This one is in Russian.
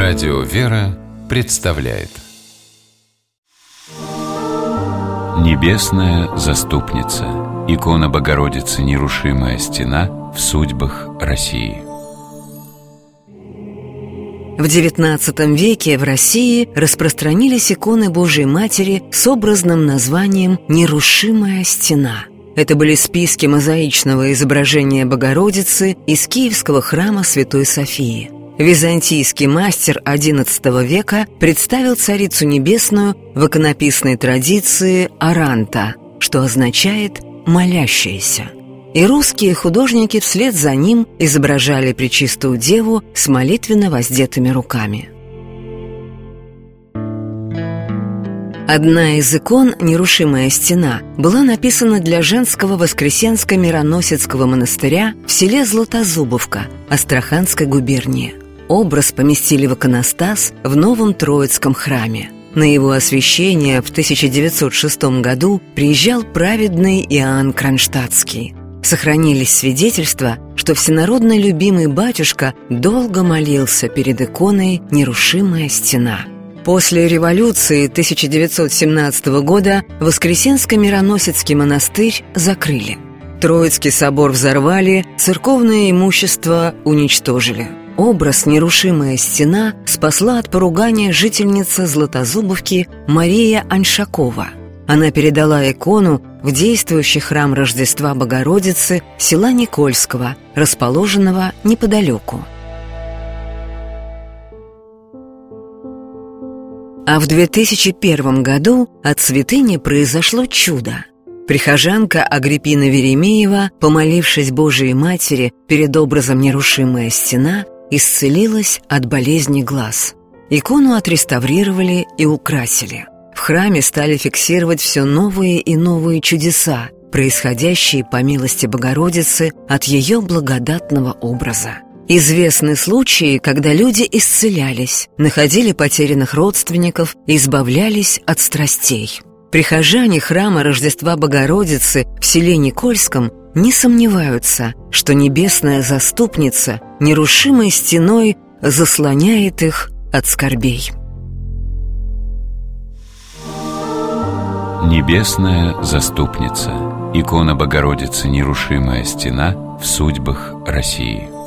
Радио «Вера» представляет Небесная заступница. Икона Богородицы «Нерушимая стена» в судьбах России. В XIX веке в России распространились иконы Божией Матери с образным названием «Нерушимая стена». Это были списки мозаичного изображения Богородицы из Киевского храма Святой Софии. Византийский мастер XI века представил Царицу Небесную в иконописной традиции «Аранта», что означает «молящаяся». И русские художники вслед за ним изображали Пречистую Деву с молитвенно воздетыми руками. Одна из икон «Нерушимая стена» была написана для женского Воскресенско-Мироносецкого монастыря в селе Златозубовка Астраханской губернии. Образ поместили в иконостас в Новом Троицком храме. На его освящение в 1906 году приезжал праведный Иоанн Кронштадтский. Сохранились свидетельства, что всенародно любимый батюшка долго молился перед иконой «Нерушимая стена». После революции 1917 года Воскресенско-Мироносецкий монастырь закрыли. Троицкий собор взорвали, церковное имущество уничтожили. Образ «Нерушимая стена» спасла от поругания жительница Златозубовки Мария Аньшакова. Она передала икону в действующий храм Рождества Богородицы села Никольского, расположенного неподалеку. А в 2001 году от святыни произошло чудо. Прихожанка Агриппина Веремеева, помолившись Божией Матери перед образом «Нерушимая стена», исцелилась от болезни глаз. Икону отреставрировали и украсили. В храме стали фиксировать все новые и новые чудеса, происходящие по милости Богородицы от ее благодатного образа. Известны случаи, когда люди исцелялись, находили потерянных родственников и избавлялись от страстей. Прихожане храма Рождества Богородицы в селе Никольском не сомневаются, что небесная заступница нерушимой стеной заслоняет их от скорбей. Небесная заступница. Икона Богородицы «Нерушимая стена» в судьбах России.